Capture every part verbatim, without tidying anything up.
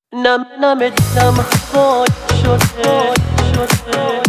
نم نم دلم هوای شده شده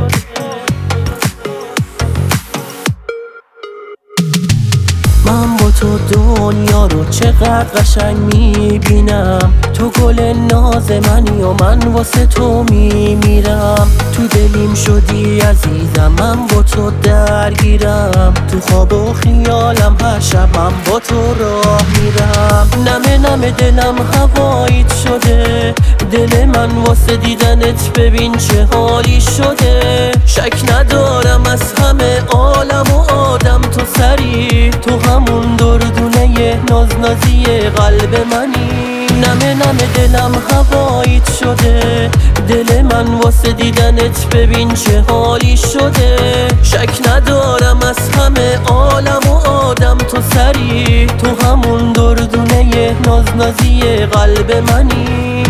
من با تو دنیا رو چقدر قشنگ میبینم، تو گل ناز منی و من واسه تو میمیرم. تو دلیم شدی عزیزم، من با تو درگیرم، تو خواب و خیالم هر شب من با تو راه میرم. نمه نمه دلم هواییت شده، دل من واسه دیدنت ببین چه حالی شده. شک ندارم از همه عالم و آدم تو سری، تو همون دردونه ناز نازی قلب منی. نمه نمه دلم هواییت شده، دل من واسه دیدنت ببین چه حالی شده. شک ندارم از همه عالم و آدم تو سری، تو همون دردونه ناز نازی قلب منی.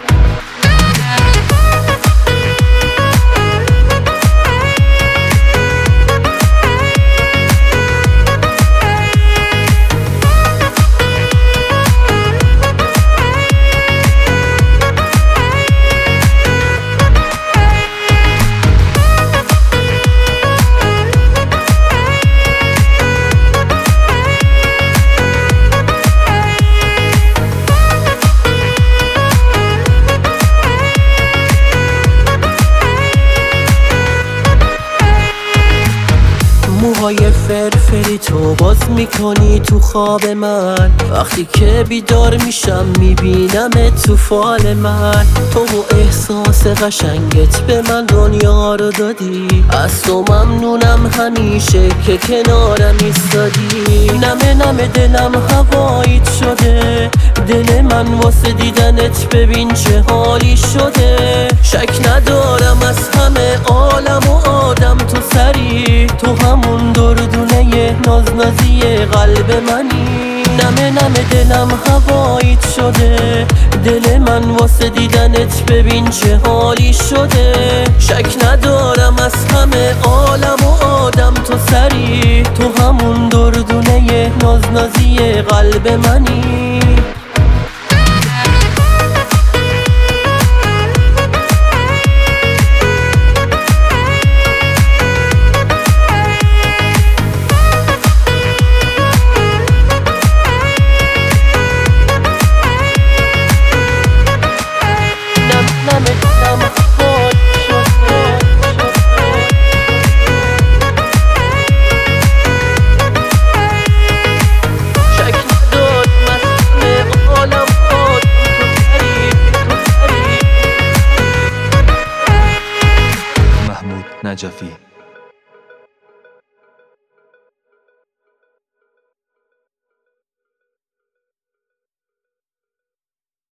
موهای فرفری تو باز میکنی تو خواب من، وقتی که بیدار میشم میبینم تو فال من. تو و احساس قشنگت به من دنیا رو دادی، از تو ممنونم همیشه که کنارم ایستادی. نمه نمه دلم هواییت شده، دل من واسه دیدنت ببین چه حالی شده. شک ندارم از همه عالم و آدم تو سری، تو همون دردونه ناز نازی قلب منی. نمه نمه دلم هواییت شده، دل من واسه دیدنت ببین چه حالی شده. شک ندارم از همه عالم و آدم تو سری، تو همون دردونه ناز نازی قلب منی. نجفی